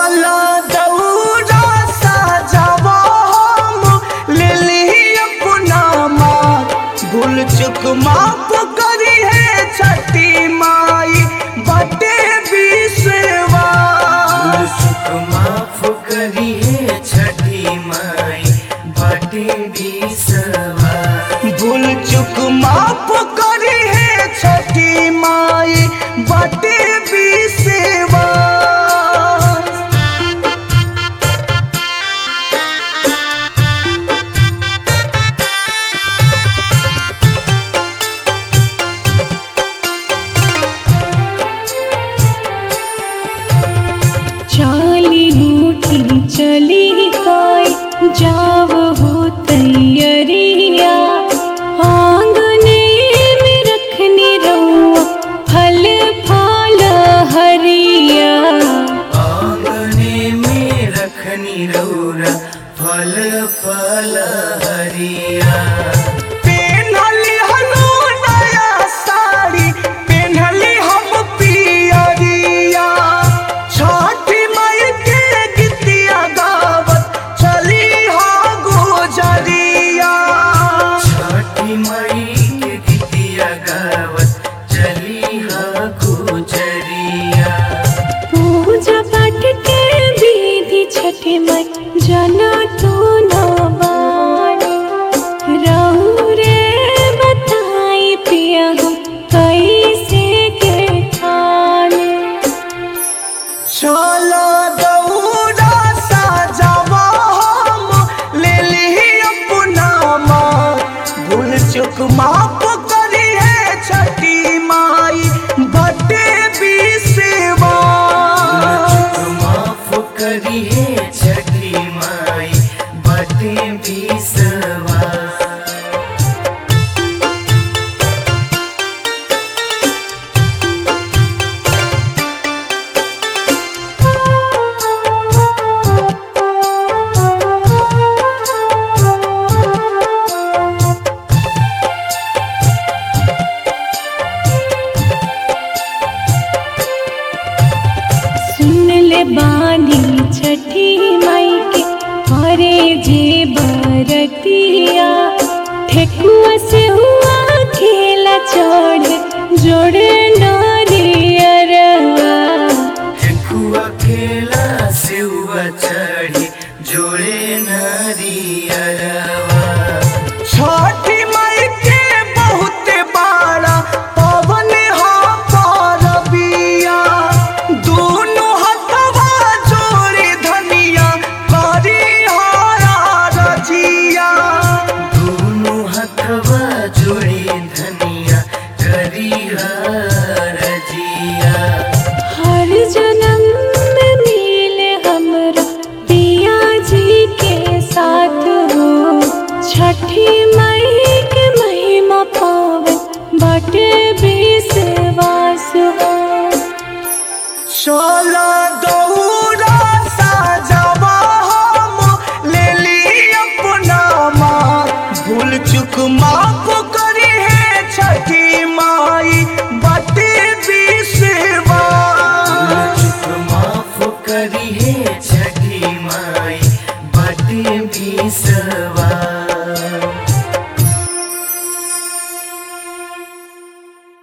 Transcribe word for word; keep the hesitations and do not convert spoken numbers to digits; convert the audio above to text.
चला दौड़ा सजावा हम ले ली अपना माँ। भूल चुक माफ करी है छठी माई बटे विश्वा। भूल चुक माफ करी है छठी माई बटे विश्वा। भूल चुक माफ करी है छठी माई बटे विश्वा। चाली रूठी चली गाय जाव हो तैयरिया। आंगने में रखनी रउआ फल फल हरिया। आंगने में रखनी रउरा फल फल हरिया। पेन्हली हनु नया साड़ी पेन्हली हम पियरिया। छठी माई के गीतिया गावत चली हा गुजरिया। छठी माई के गीतिया गावत चली हा गुजरिया। पूजा पाठ के विधि छठी माई जना तो न बानी। रहु रे बताई पिया हम कैसे के ठाने। चला दौड़ा सजावा हम ले ली अपना माँ। भूल चुक माफ करी है छठी माई बटे विश्वा। चुक माफ करी है छठी माई बटे विश्वा। सुन ले बानी छठी माई के हरे जे बरतिया। ठेकुआ से हुआ खेला चढ़ जोड़े नारियरवा। ठेकुआ खेला सेउआ चढ़ी जोड़े नारियरवा। छठी माई के बहुत बड़ा पवन हा परबिया। दोनों हथवा जोड़े धनिया करी हारा रजिया। दोनों हथवा जोड़े धनिया करी रजिया। हर जन्म में मिले हमरा पिया जी के साथ हो। छठी माई के महिमा पावन बटे विश्वास हो। चला दौड़ा सजावा हम ले ली अपना माँ। भूल चुक माफ करी है छठी माई बटे विश्वा। चुक माफ करी है छठी माई बटे विश्वा।